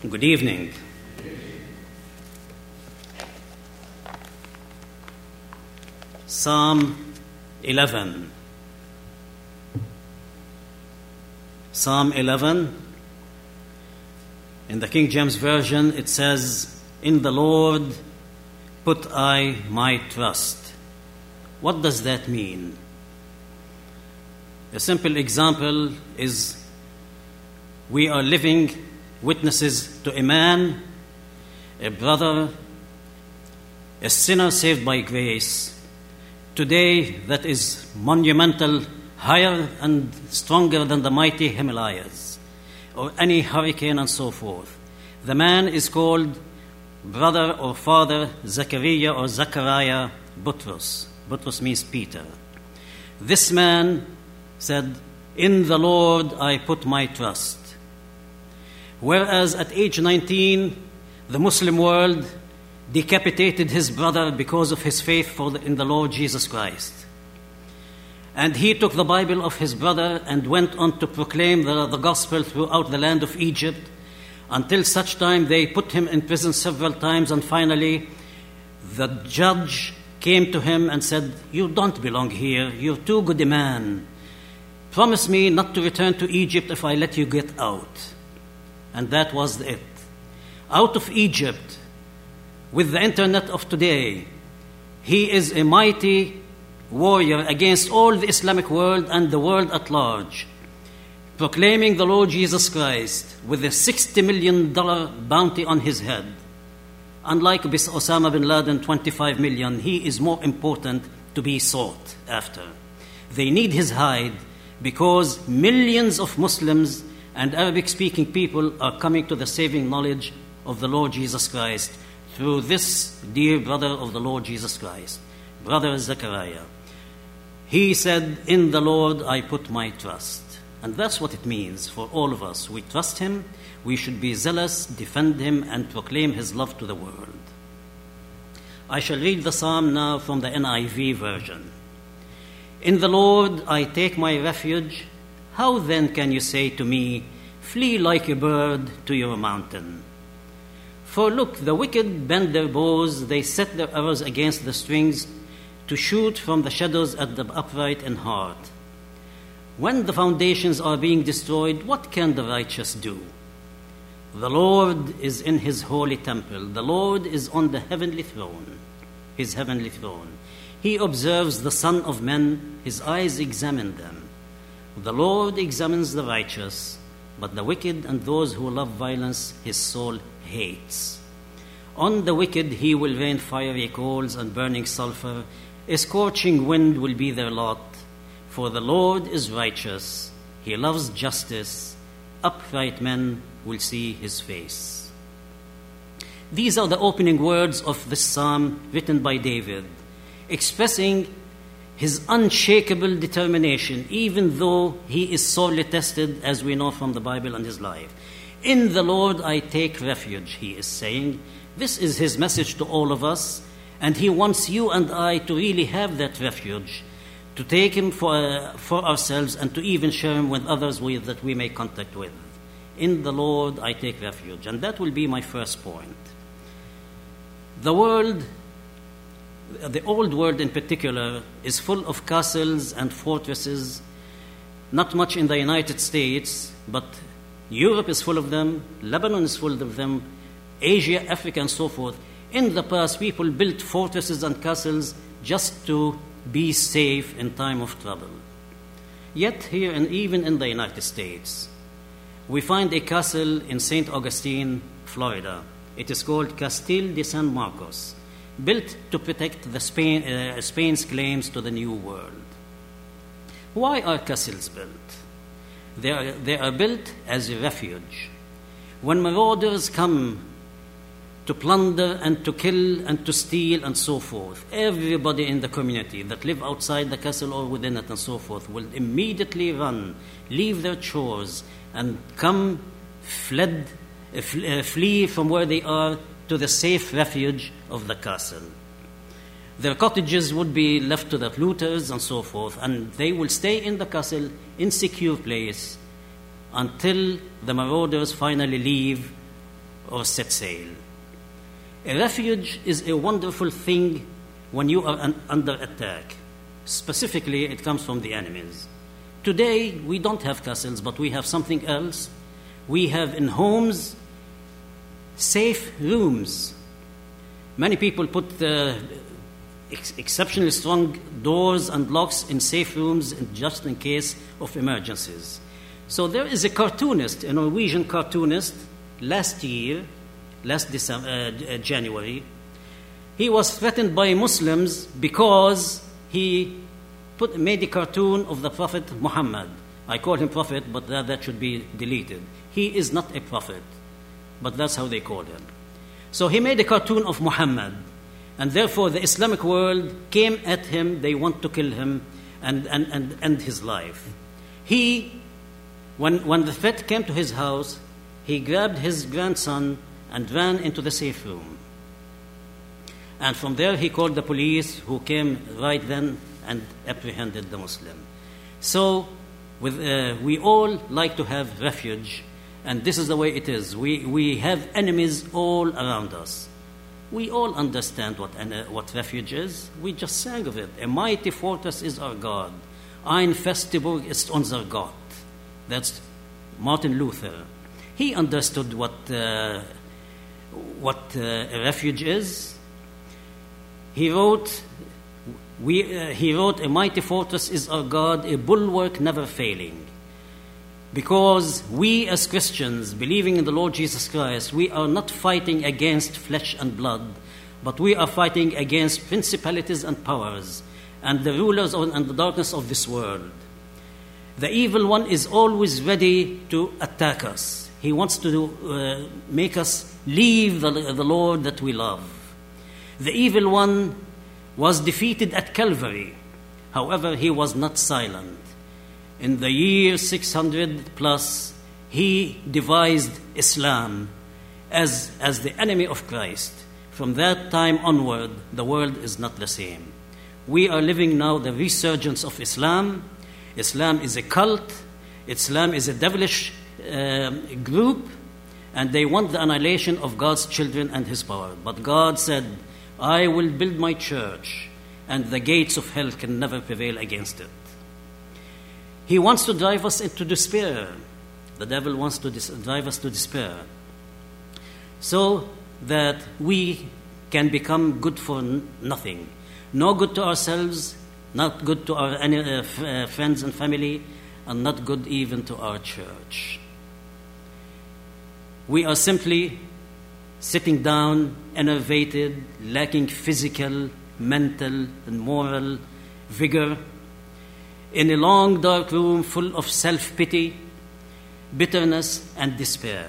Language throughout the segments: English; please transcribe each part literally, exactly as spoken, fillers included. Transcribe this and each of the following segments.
Good evening. Psalm eleven. Psalm eleven. In the King James Version, it says, "In the Lord put I my trust." What does that mean? A simple example is we are living witnesses to a man, a brother, a sinner saved by grace, today that is monumental, higher and stronger than the mighty Himalayas or any hurricane and so forth. The man is called brother or father Zechariah or Zechariah Butros. Butros means Peter. This man said, "In the Lord I put my trust." Whereas at age nineteen, the Muslim world decapitated his brother because of his faith for the, in the Lord Jesus Christ. And he took the Bible of his brother and went on to proclaim the, the gospel throughout the land of Egypt until such time they put him in prison several times, and finally the judge came to him and said, "You don't belong here. You're too good a man. Promise me not to return to Egypt if I let you get out." And that was it. Out of Egypt, with the internet of today, he is a mighty warrior against all the Islamic world and the world at large, proclaiming the Lord Jesus Christ with a sixty million dollars bounty on his head. Unlike Osama bin Laden, twenty-five million, he is more important to be sought after. They need his hide because millions of Muslims and Arabic-speaking people are coming to the saving knowledge of the Lord Jesus Christ through this dear brother of the Lord Jesus Christ, Brother Zechariah. He said, "In the Lord I put my trust." And that's what it means for all of us. We trust him, we should be zealous, defend him, and proclaim his love to the world. I shall read the psalm now from the N I V version. "In the Lord I take my refuge. How then can you say to me, 'Flee like a bird to your mountain'? For look, the wicked bend their bows, they set their arrows against the strings to shoot from the shadows at the upright in heart. When the foundations are being destroyed, what can the righteous do? The Lord is in his holy temple. The Lord is on the heavenly throne, his heavenly throne. He observes the Son of Men, his eyes examine them. The Lord examines the righteous, but the wicked and those who love violence his soul hates. On the wicked he will rain fiery coals and burning sulfur. A scorching wind will be their lot. For the Lord is righteous. He loves justice. Upright men will see his face." These are the opening words of this psalm written by David, expressing his unshakable determination, even though he is sorely tested, as we know from the Bible and his life. "In the Lord I take refuge," he is saying. This is his message to all of us, and he wants you and I to really have that refuge, to take him for, uh, for ourselves and to even share him with others we, that we make contact with. "In the Lord I take refuge." And that will be my first point. The world, the old world in particular, is full of castles and fortresses, not much in the United States, but Europe is full of them, Lebanon is full of them, Asia, Africa, and so forth. In the past, people built fortresses and castles just to be safe in time of trouble. Yet here, and even in the United States, we find a castle in Saint Augustine, Florida. It is called Castillo de San Marcos, built to protect the Spain, uh, Spain's claims to the New World. Why are castles built? They are, they are built as a refuge. When marauders come to plunder and to kill and to steal and so forth, everybody in the community that live outside the castle or within it and so forth will immediately run, leave their chores, and come fled, uh, flee from where they are to the safe refuge of the castle. Their cottages would be left to the looters and so forth, and they will stay in the castle in secure place until the marauders finally leave or set sail. A refuge is a wonderful thing when you are un- under attack. Specifically, it comes from the enemies. Today, we don't have castles, but we have something else. We have in homes safe rooms. Many people put uh, ex- exceptionally strong doors and locks in safe rooms just in case of emergencies. So there is a cartoonist, a Norwegian cartoonist, last year, last December, uh, January. He was threatened by Muslims because he put, made a cartoon of the Prophet Muhammad. I call him Prophet, but that, that should be deleted. He is not a prophet, but that's how they call him. So he made a cartoon of Muhammad, and therefore the Islamic world came at him. They want to kill him and, and, and end his life. He, when, when the threat came to his house, he grabbed his grandson and ran into the safe room. And from there he called the police, who came right then and apprehended the Muslim. So with, uh, we all like to have refuge, and this is the way it is. We, we have enemies all around us. We all understand what, uh, what refuge is. We just sang of it. A mighty fortress is our God. Ein feste Burg ist unser Gott. That's Martin Luther. He understood what, uh, what uh, a refuge is. He wrote, we, uh, he wrote, a mighty fortress is our God, a bulwark never failing. Because we as Christians, believing in the Lord Jesus Christ, we are not fighting against flesh and blood, but we are fighting against principalities and powers and the rulers of, and the darkness of this world. The evil one is always ready to attack us. He wants to uh, make us leave the, the Lord that we love. The evil one was defeated at Calvary. However, he was not silent. In the year six hundred plus, he devised Islam as, as the enemy of Christ. From that time onward, the world is not the same. We are living now the resurgence of Islam. Islam is a cult. Islam is a devilish uh, group, and they want the annihilation of God's children and his power. But God said, I will build my church, and the gates of hell can never prevail against it. He wants to drive us into despair. The devil wants to dis- drive us to despair, so that we can become good for n- nothing. No good to ourselves, not good to our any, uh, f- uh, friends and family, and not good even to our church. We are simply sitting down, enervated, lacking physical, mental, and moral vigor, in a long, dark room full of self-pity, bitterness, and despair.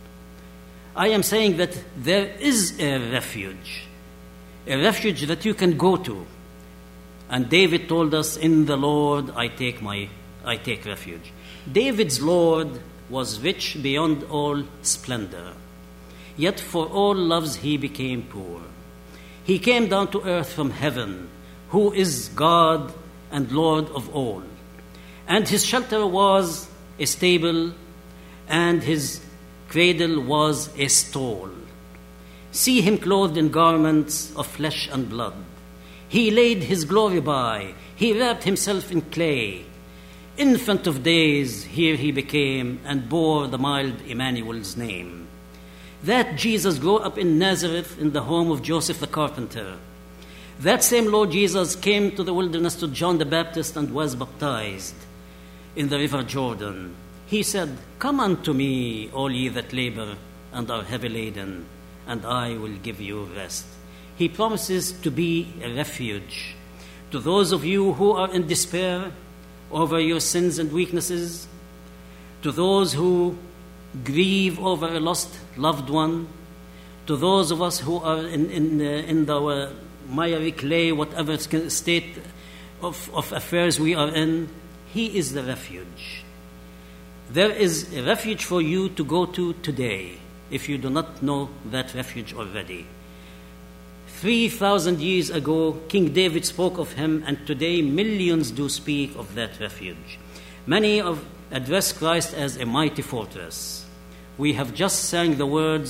I am saying that there is a refuge, a refuge that you can go to. And David told us, in the Lord I take my, I take refuge. David's Lord was rich beyond all splendor. Yet for all loves he became poor. He came down to earth from heaven, who is God and Lord of all. And his shelter was a stable, and his cradle was a stall. See him clothed in garments of flesh and blood. He laid his glory by. He wrapped himself in clay. Infant of days, here he became, and bore the mild Emmanuel's name. That Jesus grew up in Nazareth in the home of Joseph the carpenter. That same Lord Jesus came to the wilderness to John the Baptist and was baptized in the river Jordan. He said, come unto me, all ye that labor and are heavy laden, and I will give you rest. He promises to be a refuge to those of you who are in despair over your sins and weaknesses, to those who grieve over a lost loved one, to those of us who are in, in, uh, in the uh, miry clay, whatever state of, of affairs we are in. He is the refuge. There is a refuge for you to go to today, if you do not know that refuge already. Three thousand years ago, King David spoke of him, and today millions do speak of that refuge. Many of address Christ as a mighty fortress. We have just sang the words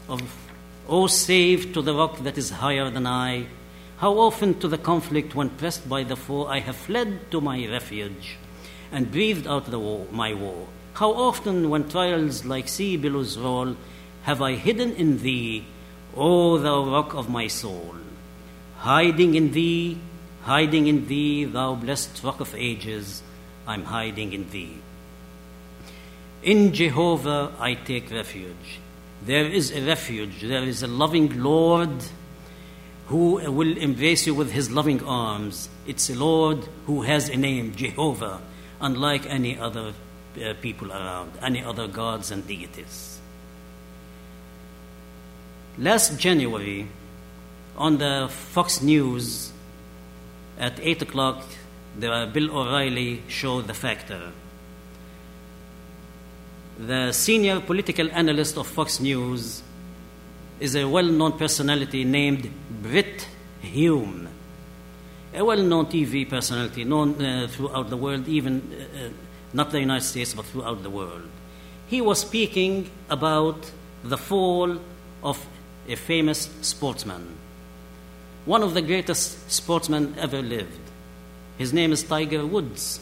of, O save to the rock that is higher than I. How often to the conflict when pressed by the foe I have fled to my refuge and breathed out the war, my woe. How often when trials like sea billows roll have I hidden in thee, O thou rock of my soul. Hiding in thee, hiding in thee, thou blessed rock of ages, I'm hiding in thee. In Jehovah I take refuge. There is a refuge, there is a loving Lord who will embrace you with his loving arms. It's a Lord who has a name, Jehovah, unlike any other uh, people around, any other gods and deities. Last January, on the Fox News at eight o'clock, the Bill O'Reilly show The Factor. The senior political analyst of Fox News is a well-known personality named Brit Hume, a well-known T V personality known uh, throughout the world, even uh, not the United States, but throughout the world. He was speaking about the fall of a famous sportsman, one of the greatest sportsmen ever lived. His name is Tiger Woods.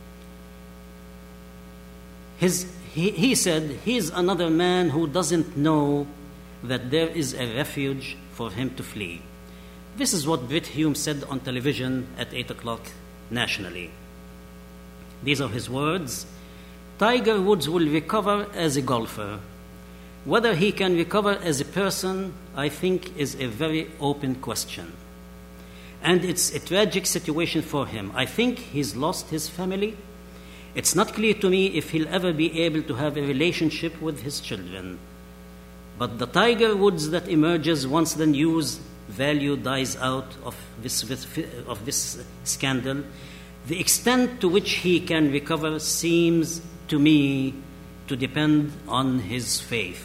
His, he, he said he's another man who doesn't know that there is a refuge for him to flee. This is what Brit Hume said on television at eight o'clock nationally. These are his words. Tiger Woods will recover as a golfer. Whether he can recover as a person, I think, is a very open question. And it's a tragic situation for him. I think he's lost his family. It's not clear to me if he'll ever be able to have a relationship with his children. But the Tiger Woods that emerges once the news value dies out of this, of this scandal, the extent to which he can recover seems to me to depend on his faith.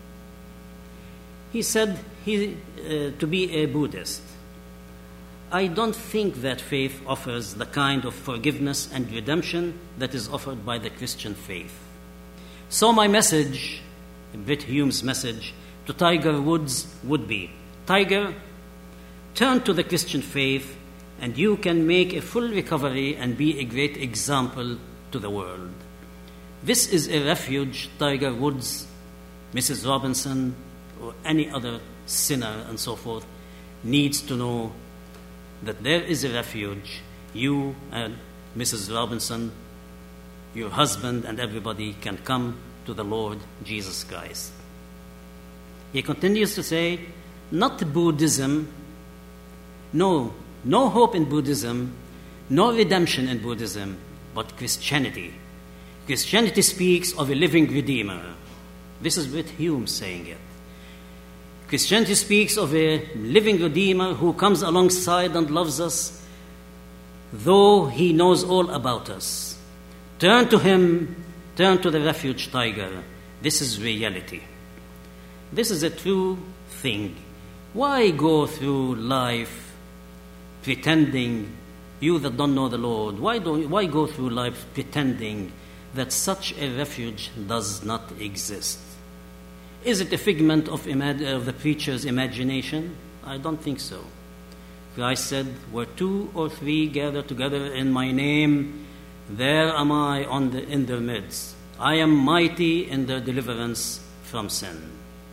He said he, uh, to be a Buddhist. I don't think that faith offers the kind of forgiveness and redemption that is offered by the Christian faith. So my message, Brit Hume's message, to Tiger Woods would be, Tiger, turn to the Christian faith and you can make a full recovery and be a great example to the world. This is a refuge, Tiger Woods, Missus Robinson, or any other sinner and so forth needs to know that there is a refuge. You and Missus Robinson, your husband, and everybody can come to the Lord Jesus Christ. He continues to say, not Buddhism, no, no hope in Buddhism, no redemption in Buddhism, but Christianity. Christianity speaks of a living Redeemer. This is Brit Hume saying it. Christianity speaks of a living Redeemer who comes alongside and loves us, though he knows all about us. Turn to him, turn to the refuge, Tiger. This is reality. This is a true thing. Why go through life pretending, you that don't know the Lord, why, don't, why go through life pretending that such a refuge does not exist? Is it a figment of, imag- of the preacher's imagination? I don't think so. Christ said, where two or three gather together in my name, there am I on the, in their midst. I am mighty in their deliverance from sin.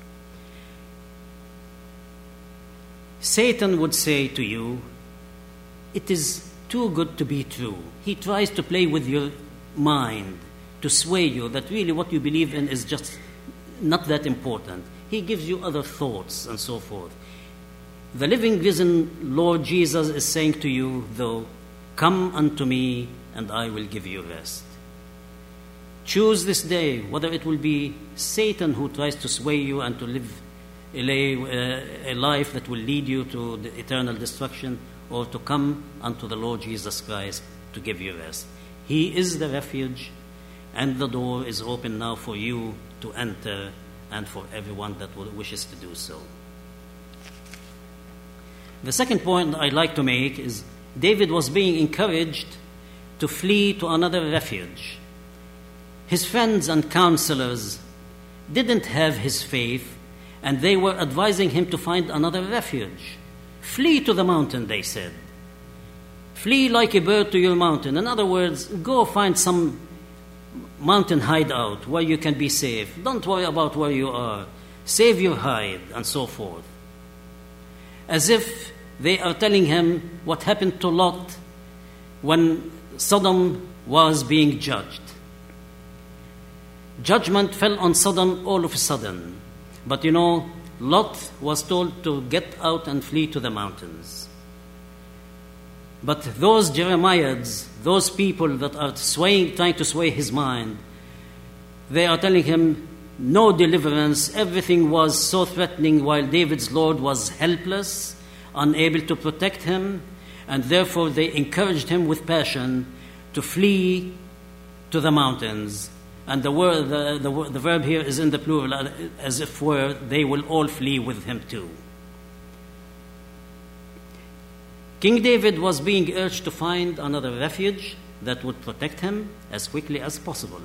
Satan would say to you, it is too good to be true. He tries to play with your mind to sway you that really what you believe in is just not that important. He gives you other thoughts and so forth. The living, risen Lord Jesus is saying to you, though, come unto me and I will give you rest. Choose this day whether it will be Satan who tries to sway you and to live a life that will lead you to the eternal destruction, or to come unto the Lord Jesus Christ to give you rest. He is the refuge, and the door is open now for you to enter and for everyone that wishes to do so. The second point I'd like to make is David was being encouraged to flee to another refuge. His friends and counselors didn't have his faith, and they were advising him to find another refuge. Flee to the mountain, they said. Flee like a bird to your mountain. In other words, go find some mountain hideout where you can be safe. Don't worry about where you are. Save your hide, and so forth. As if they are telling him what happened to Lot when Sodom was being judged. Judgment fell on Sodom all of a sudden. But you know, Lot was told to get out and flee to the mountains. But those Jeremiads, those people that are swaying, trying to sway his mind, they are telling him no deliverance. Everything was so threatening while David's Lord was helpless, unable to protect him, and therefore they encouraged him with passion to flee to the mountains. And the word, the, the, the verb here is in the plural, as if were they will all flee with him too. King David was being urged to find another refuge that would protect him as quickly as possible.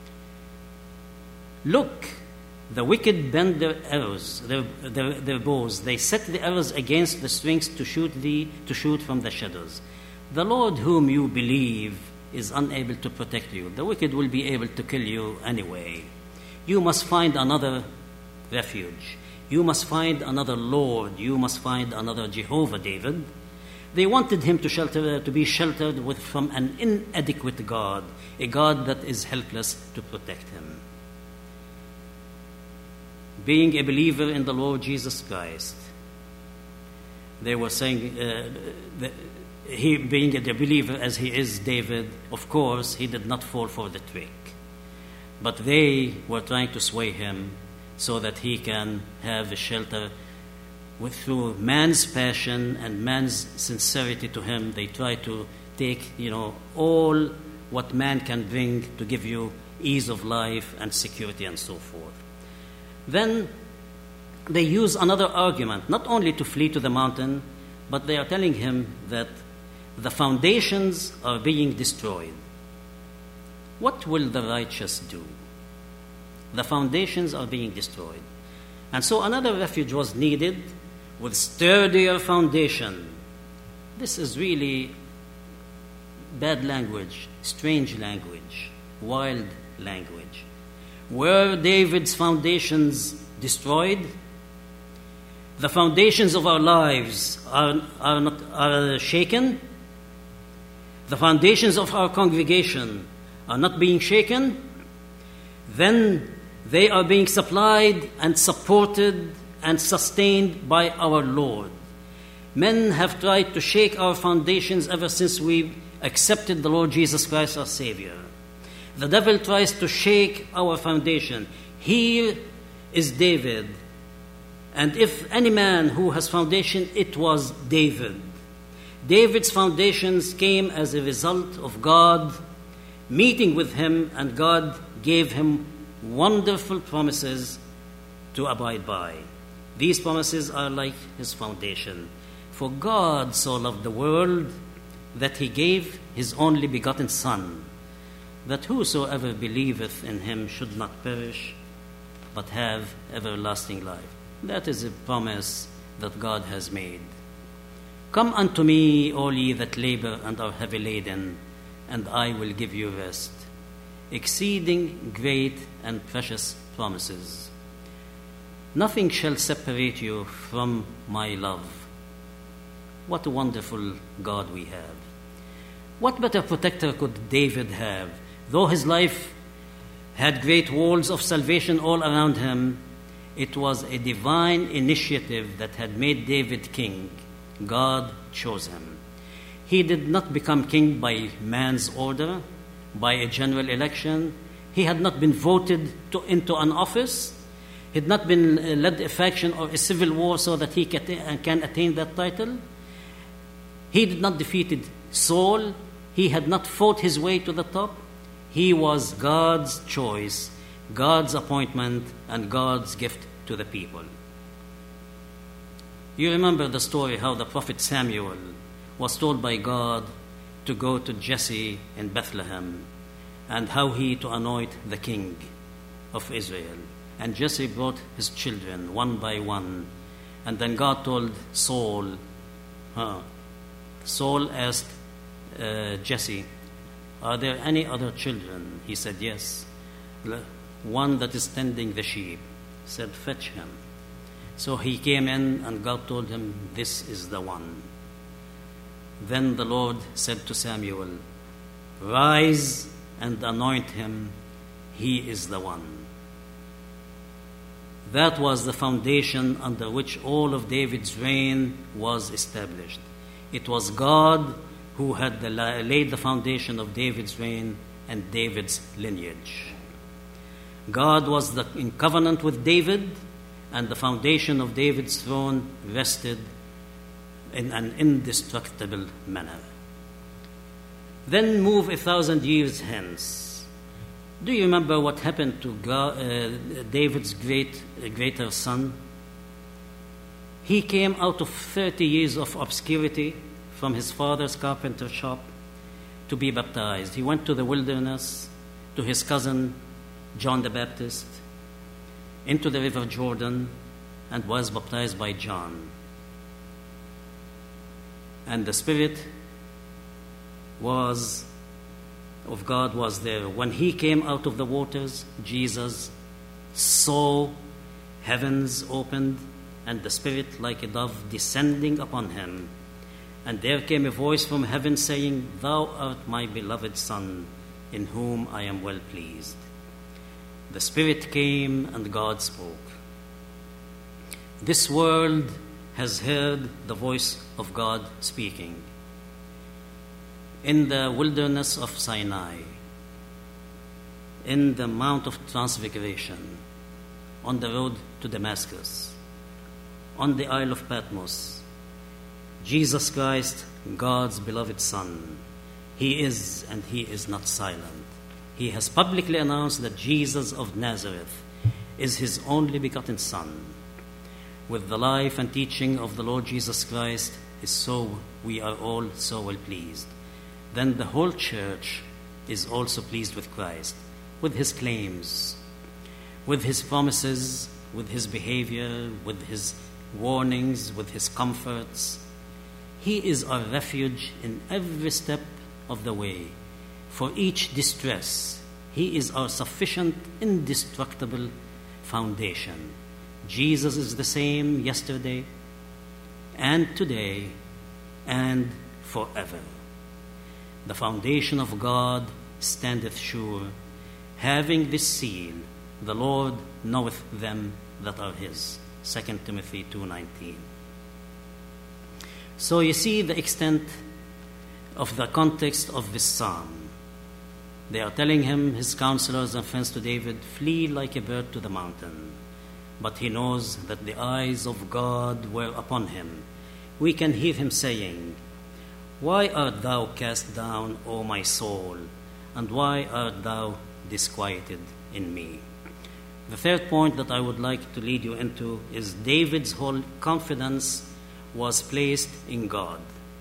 Look, the wicked bend their arrows, their, their, their bows. They set the arrows against the strings to shoot thee, to shoot from the shadows. The Lord whom you believe is unable to protect you. The wicked will be able to kill you anyway. You must find another refuge. You must find another Lord. You must find another Jehovah, David. They wanted him to shelter, to be sheltered with, from an inadequate God, a God that is helpless to protect him. Being a believer in the Lord Jesus Christ, they were saying, uh, that he, being a believer as he is, David, of course, he did not fall for the trick. But they were trying to sway him so that he can have a shelter. With, through man's passion and man's sincerity to him, they try to take, you know, all what man can bring to give you ease of life and security and so forth. Then they use another argument, not only to flee to the mountain, but they are telling him that the foundations are being destroyed. What will the righteous do? The foundations are being destroyed. And so another refuge was needed with sturdier foundation. This is really bad language, strange language, wild language. Were David's foundations destroyed? The foundations of our lives are, are, not, are shaken. The foundations of our congregation are not being shaken. Then they are being supplied and supported and sustained by our Lord. Men have tried to shake our foundations ever since we accepted the Lord Jesus Christ, our Savior. The devil tries to shake our foundation. Here is David. And if any man who has foundation, it was David. David's foundations came as a result of God meeting with him, and God gave him wonderful promises to abide by. These promises are like his foundation. For God so loved the world that he gave his only begotten Son, that whosoever believeth in him should not perish, but have everlasting life. That is a promise that God has made. Come unto me, all ye that labor and are heavy laden, and I will give you rest. Exceeding great and precious promises. Nothing shall separate you from my love. What a wonderful God we have. What better protector could David have? Though his life had great walls of salvation all around him, it was a divine initiative that had made David king. God chose him. He did not become king by man's order, by a general election. He had not been voted to, into an office. He had not been uh, led a faction or a civil war so that he can, can attain that title. He did not defeat Saul. He had not fought his way to the top. He was God's choice, God's appointment, and God's gift to the people. You remember the story how the prophet Samuel was told by God to go to Jesse in Bethlehem, and how he to anoint the king of Israel. And Jesse brought his children one by one. And then God told Saul, huh, Saul asked uh, Jesse, are there any other children? He said, yes. One that is tending the sheep. He said, fetch him. So he came in and God told him, this is the one. Then the Lord said to Samuel, rise and anoint him. He is the one. That was the foundation under which all of David's reign was established. It was God who had the, laid the foundation of David's reign and David's lineage. God was the, in covenant with David, and the foundation of David's throne rested in an indestructible manner. Then move a thousand years hence. Do you remember what happened to God, uh, David's great, uh, greater son? He came out of thirty years of obscurity from his father's carpenter shop to be baptized. He went to the wilderness to his cousin John the Baptist, into the river Jordan, and was baptized by John. And the Spirit was of God was there. When he came out of the waters, Jesus saw heavens opened and the Spirit like a dove descending upon him. And there came a voice from heaven saying, thou art my beloved Son, in whom I am well pleased. The Spirit came and God spoke. This world has heard the voice of God speaking. In the wilderness of Sinai, in the Mount of Transfiguration, on the road to Damascus, on the Isle of Patmos, Jesus Christ, God's beloved Son, He is and He is not silent. He has publicly announced that Jesus of Nazareth is His only begotten Son. With the life and teaching of the Lord Jesus Christ, is so we are all so well pleased. Then the whole church is also pleased with Christ, with His claims, with His promises, with His behavior, with His warnings, with His comforts. He is our refuge in every step of the way. For each distress, He is our sufficient, indestructible foundation. Jesus is the same yesterday and today and forever. The foundation of God standeth sure, having this seal, the Lord knoweth them that are His. Second Timothy two nineteen. So you see the extent of the context of this psalm. They are telling him, his counselors and friends to David, flee like a bird to the mountain. But he knows that the eyes of God were upon him. We can hear him saying, why art thou cast down, O my soul? And why art thou disquieted in me? The third point that I would like to lead you into is David's whole confidence was placed in God.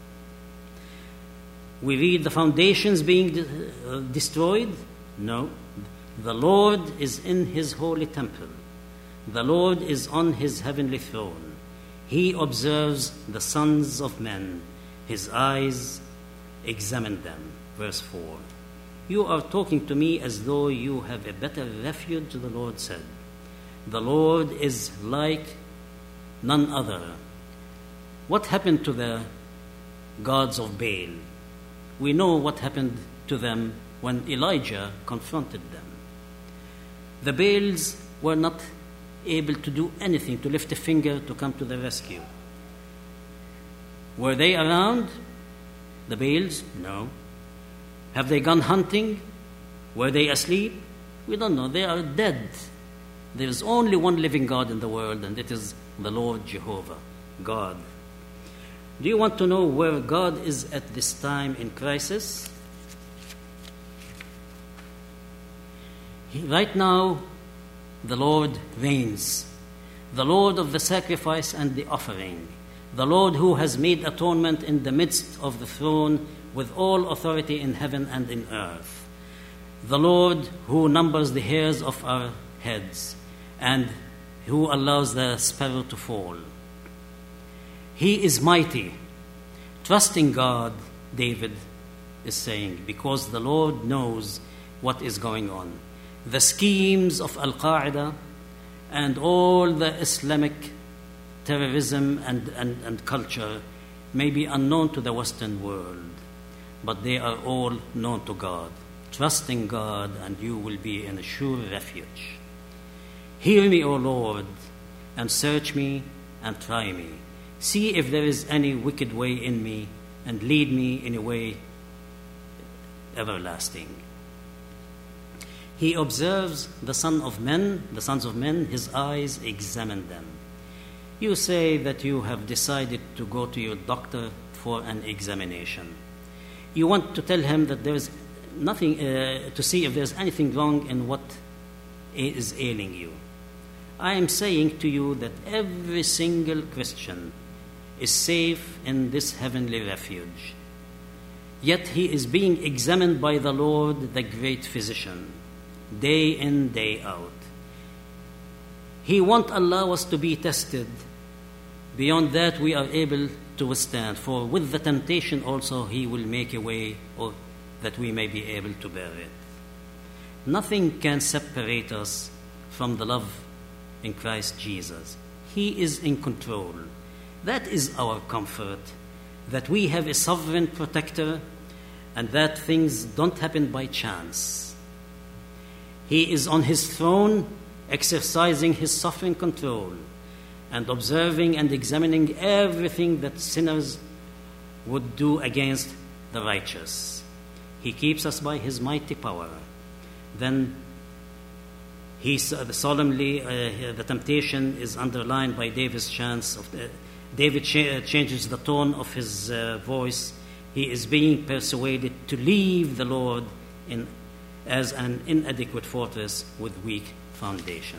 We read the foundations being de- uh, destroyed. No. The Lord is in His holy temple. The Lord is on His heavenly throne. He observes the sons of men. His eyes examine them. Verse four. You are talking to me as though you have a better refuge, the Lord said. The Lord is like none other. What happened to the gods of Baal? We know what happened to them when Elijah confronted them. The Baals were not able to do anything, to lift a finger to come to the rescue. Were they around, the Baals? No. Have they gone hunting? Were they asleep? We don't know. They are dead. There is only one living God in the world, and it is the Lord Jehovah, God. Do you want to know where God is at this time in crisis? He, right now, the Lord reigns, the Lord of the sacrifice and the offering, the Lord who has made atonement in the midst of the throne with all authority in heaven and in earth, the Lord who numbers the hairs of our heads, and who allows the sparrow to fall. He is mighty. Trusting God, David is saying, because the Lord knows what is going on. The schemes of Al-Qaeda and all the Islamic terrorism and, and, and culture may be unknown to the Western world, but they are all known to God. Trusting God, and you will be in a sure refuge. Hear me, O Lord, and search me and try me. See if there is any wicked way in me, and lead me in a way everlasting. He observes the son of men, the sons of men, his eyes examine them. You say that you have decided to go to your doctor for an examination. You want to tell him that there is nothing, uh, to see if there's anything wrong in what is ailing you. I am saying to you that every single Christian is safe in this heavenly refuge. Yet he is being examined by the Lord, the great physician, day in, day out. He won't allow us to be tested beyond that we are able to withstand. For with the temptation also he will make a way or that we may be able to bear it. Nothing can separate us from the love in Christ Jesus. He is in control. That is our comfort, that we have a sovereign protector and that things don't happen by chance. He is on his throne, exercising his sovereign control and observing and examining everything that sinners would do against the righteous. He keeps us by his mighty power. Then he solemnly, uh, the temptation is underlined by David's chance of the, David cha- changes the tone of his uh, voice. He is being persuaded to leave the Lord in, as an inadequate fortress with weak foundation.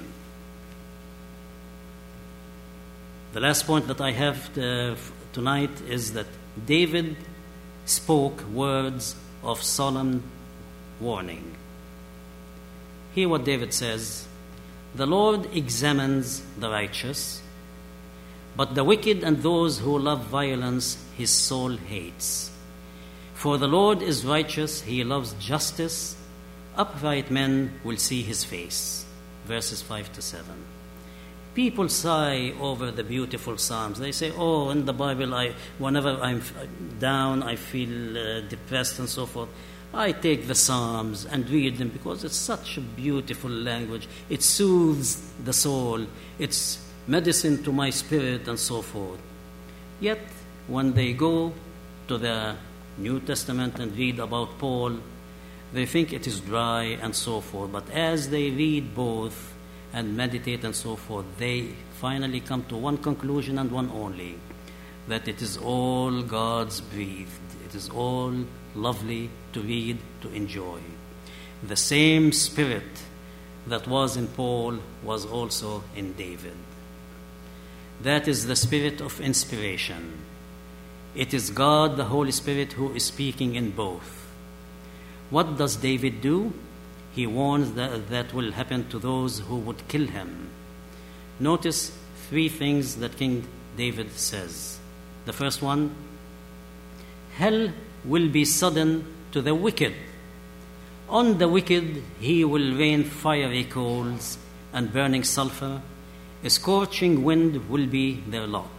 The last point that I have to, tonight is that David spoke words of solemn warning. Hear what David says: "The Lord examines the righteous, but the wicked and those who love violence his soul hates. For the Lord is righteous, he loves justice, upright men will see his face." Verses five to seven. People sigh over the beautiful Psalms. They say, oh, in the Bible, I, whenever I'm down, I feel uh, depressed and so forth, I take the Psalms and read them because it's such a beautiful language. It soothes the soul. It's medicine to my spirit and so forth. Yet, when they go to the New Testament and read about Paul, they think it is dry and so forth. But as they read both and meditate and so forth, they finally come to one conclusion and one only, that it is all God's breathed. It is all lovely to read, to enjoy. The same spirit that was in Paul was also in David. That is the spirit of inspiration. It is God, the Holy Spirit, who is speaking in both. What does David do? He warns that that will happen to those who would kill him. Notice three things that King David says. The first one, hell will be sudden to the wicked. On the wicked he will rain fiery coals and burning sulfur. A scorching wind will be their lot.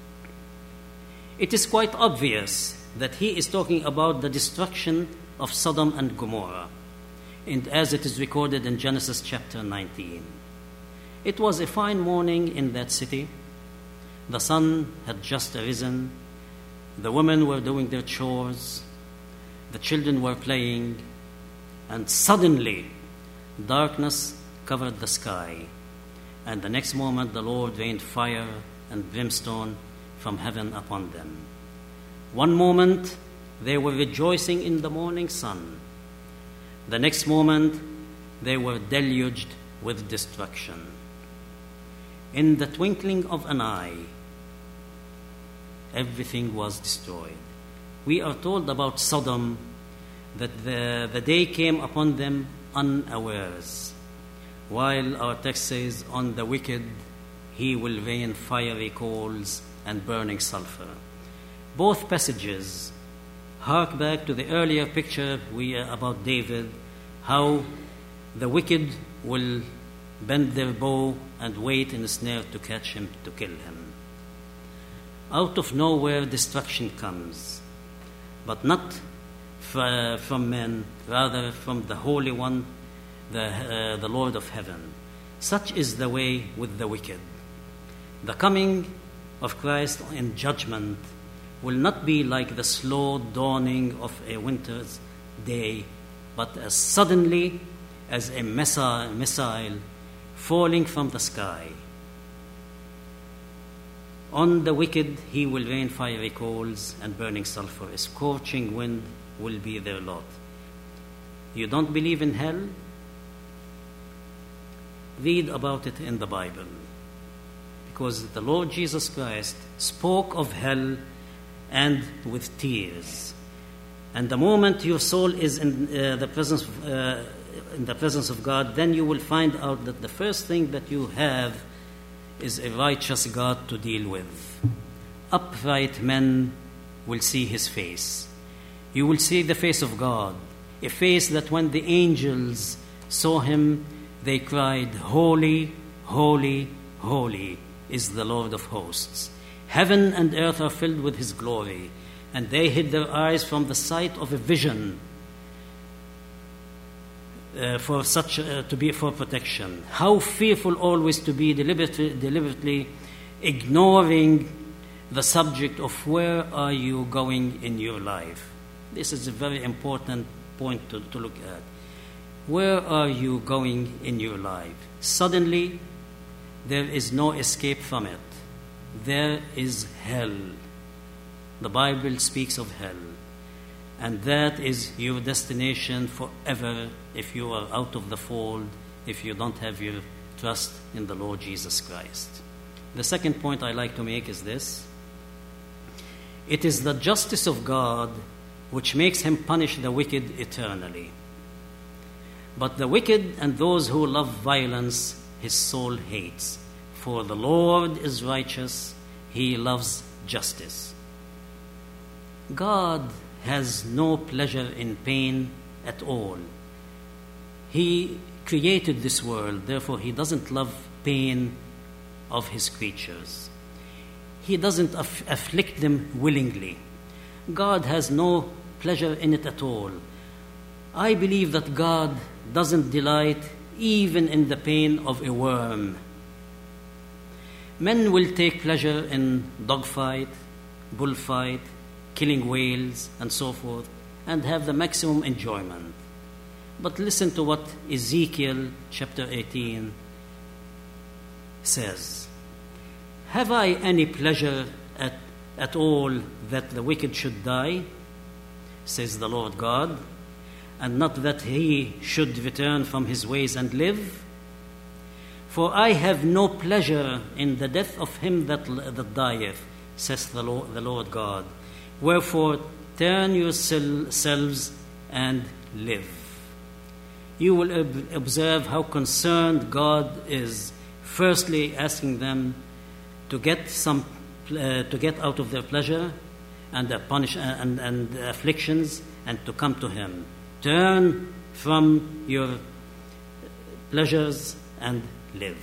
It is quite obvious that he is talking about the destruction of Sodom and Gomorrah, and as it is recorded in Genesis chapter nineteen. It was a fine morning in that city. The sun had just arisen. The women were doing their chores. The children were playing. And suddenly, darkness covered the sky. And the next moment, the Lord rained fire and brimstone from heaven upon them. One moment, they were rejoicing in the morning sun. The next moment, they were deluged with destruction. In the twinkling of an eye, everything was destroyed. We are told about Sodom that the, the day came upon them unawares. while our text says, on the wicked he will rain fiery coals and burning sulfur. Both passages hark back to the earlier picture we uh, about David, how the wicked will bend their bow and wait in a snare to catch him, to kill him. Out of nowhere destruction comes, but not f- from men, rather from the Holy One, the, uh, the Lord of heaven. Such is the way with the wicked. The coming of Christ in judgment will not be like the slow dawning of a winter's day, but as suddenly as a missile, missile falling from the sky. On the wicked he will rain fiery coals and burning sulfur. A scorching wind will be their lot. You don't believe in hell? Read about it in the Bible. Because the Lord Jesus Christ spoke of hell and with tears. And the moment your soul is in uh, the presence of, uh, in the presence of God, then you will find out that the first thing that you have is a righteous God to deal with. Upright men will see his face. You will see the face of God, a face that when the angels saw him, they cried, "Holy, holy, holy is the Lord of hosts. Heaven and earth are filled with his glory." And they hid their eyes from the sight of a vision uh, for such uh, to be for protection. How fearful always to be deliberately, deliberately ignoring the subject of where are you going in your life. This is a very important point to, to look at. Where are you going in your life? Suddenly, there is no escape from it. There is hell. The Bible speaks of hell. And that is your destination forever if you are out of the fold, if you don't have your trust in the Lord Jesus Christ. The second point I like to make is this. It is the justice of God which makes him punish the wicked eternally. But the wicked and those who love violence, his soul hates. For the Lord is righteous, he loves justice. God has no pleasure in pain at all. He created this world, therefore he doesn't love pain of his creatures. He doesn't aff- afflict them willingly. God has no pleasure in it at all. I believe that God doesn't delight even in the pain of a worm. Men will take pleasure in dogfight, bullfight, killing whales, and so forth, and have the maximum enjoyment. But listen to what Ezekiel chapter eighteen says. Have I any pleasure at, at all that the wicked should die, says the Lord God, and not that he should return from his ways and live? For I have no pleasure in the death of him that, that dieth, says the Lord, the Lord God. Wherefore, turn yourselves and live. You will ob- observe how concerned God is, firstly asking them to get some, uh, to get out of their pleasure and their punish and, and afflictions, and to come to Him. Turn from your pleasures and live.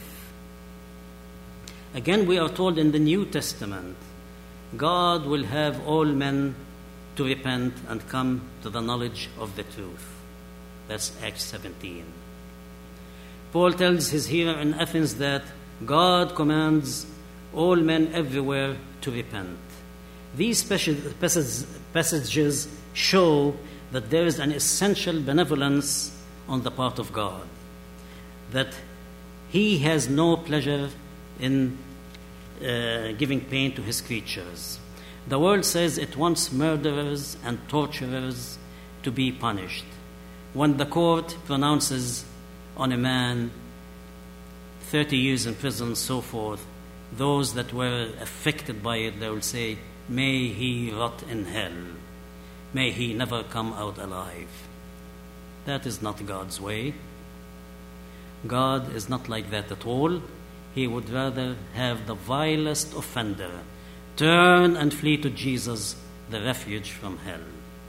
Again, we are told in the New Testament, God will have all men to repent and come to the knowledge of the truth. That's Acts seventeen. Paul tells his hearer in Athens that God commands all men everywhere to repent. These passages show that there is an essential benevolence on the part of God, that He has no pleasure in uh, giving pain to His creatures. The world says it wants murderers and torturers to be punished. When the court pronounces on a man thirty years in prison, so forth, those that were affected by it, they will say, may he rot in hell. May he never come out alive. That is not God's way. God is not like that at all. He would rather have the vilest offender turn and flee to Jesus, the refuge from hell.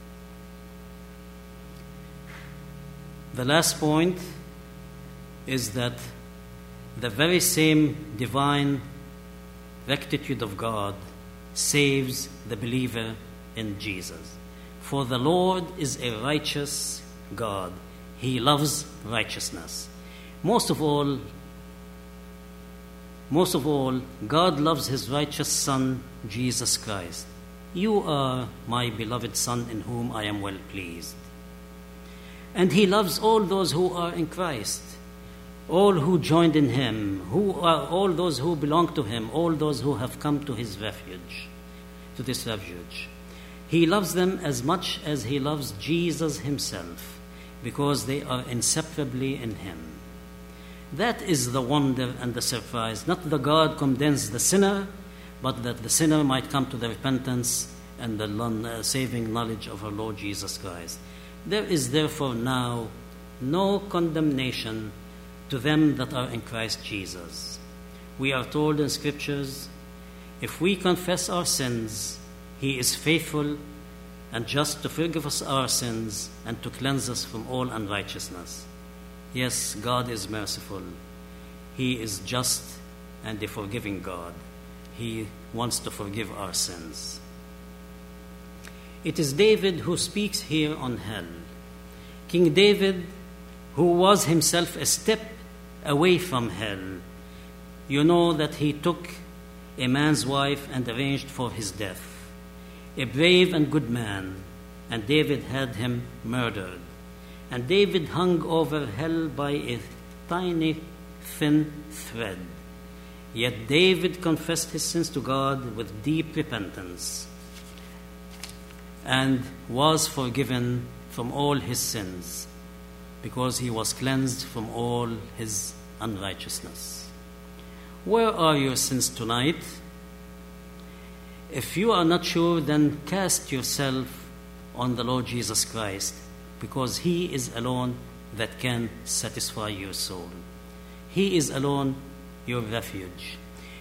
The last point is that the very same divine rectitude of God saves the believer in Jesus. For the Lord is a righteous God. He loves righteousness. Most of all, most of all, God loves his righteous Son, Jesus Christ. You are my beloved Son in whom I am well pleased. And he loves all those who are in Christ, all who joined in him, who are all those who belong to him, all those who have come to his refuge, to this refuge. He loves them as much as he loves Jesus himself, because they are inseparably in him. That is the wonder and the surprise. Not that God condemns the sinner, but that the sinner might come to the repentance and the saving knowledge of our Lord Jesus Christ. There is therefore now no condemnation to them that are in Christ Jesus. We are told in Scriptures, if we confess our sins, he is faithful and just to forgive us our sins and to cleanse us from all unrighteousness. Yes, God is merciful. He is just and a forgiving God. He wants to forgive our sins. It is David who speaks here on hell. King David, who was himself a step away from hell, you know that he took a man's wife and arranged for his death. A brave and good man, and David had him murdered. And David hung over hell by a tiny, thin thread. Yet David confessed his sins to God with deep repentance and was forgiven from all his sins because he was cleansed from all his unrighteousness. Where are your sins tonight? If you are not sure, then cast yourself on the Lord Jesus Christ, because he is alone that can satisfy your soul. He is alone your refuge.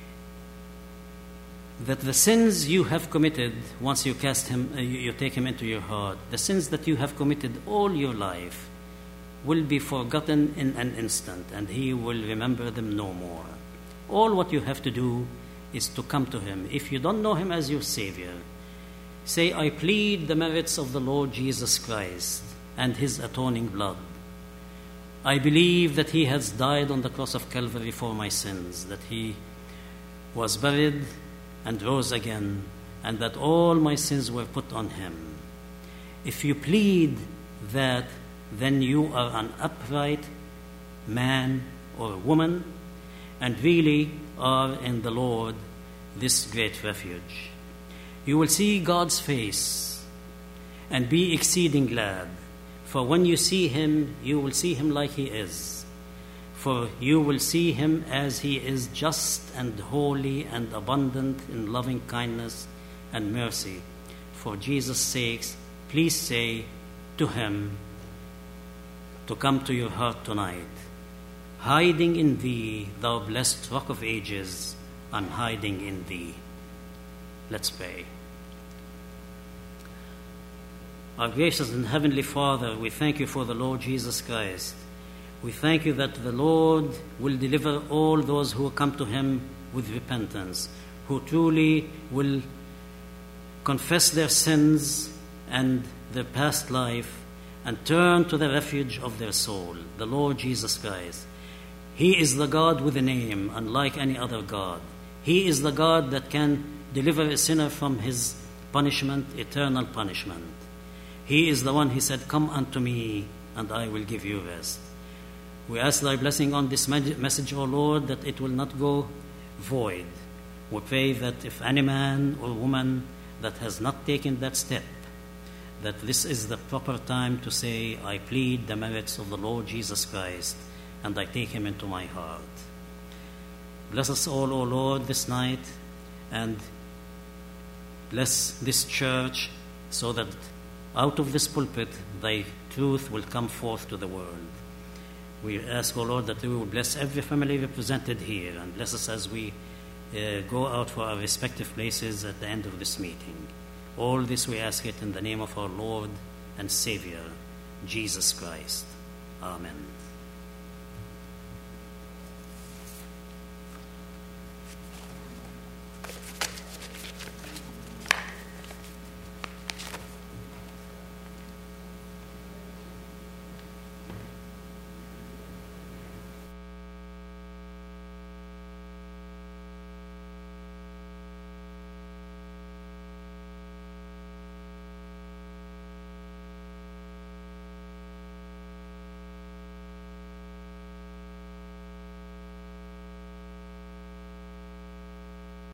That the sins you have committed, once you cast him, uh, you, you take him into your heart, the sins that you have committed all your life will be forgotten in an instant, and he will remember them no more. All what you have to do is to come to him. If you don't know him as your Savior, say, I plead the merits of the Lord Jesus Christ and his atoning blood. I believe that he has died on the cross of Calvary for my sins, that he was buried and rose again, and that all my sins were put on him. If you plead that, then you are an upright man or woman and really are in the Lord this great refuge. You will see God's face and be exceeding glad. For when you see him, you will see him like he is. For you will see him as he is, just and holy and abundant in loving kindness and mercy. For Jesus' sake, please say to him to come to your heart tonight. Hiding in thee, thou blessed rock of ages, I'm hiding in thee. Let's pray. Our gracious and heavenly Father, we thank you for the Lord Jesus Christ. We thank you that the Lord will deliver all those who come to him with repentance, who truly will confess their sins and their past life and turn to the refuge of their soul, the Lord Jesus Christ. He is the God with a name, unlike any other God. He is the God that can deliver a sinner from his punishment, eternal punishment. He is the one, he said, come unto me, and I will give you rest. We ask thy blessing on this message, O Lord, that it will not go void. We pray that if any man or woman that has not taken that step, that this is the proper time to say, I plead the merits of the Lord Jesus Christ, and I take him into my heart. Bless us all, O Lord, this night, and bless this church so that out of this pulpit thy truth will come forth to the world. We ask, O Lord, that you will bless every family represented here and bless us as we uh, go out for our respective places at the end of this meeting. All this we ask it in the name of our Lord and Savior, Jesus Christ. Amen.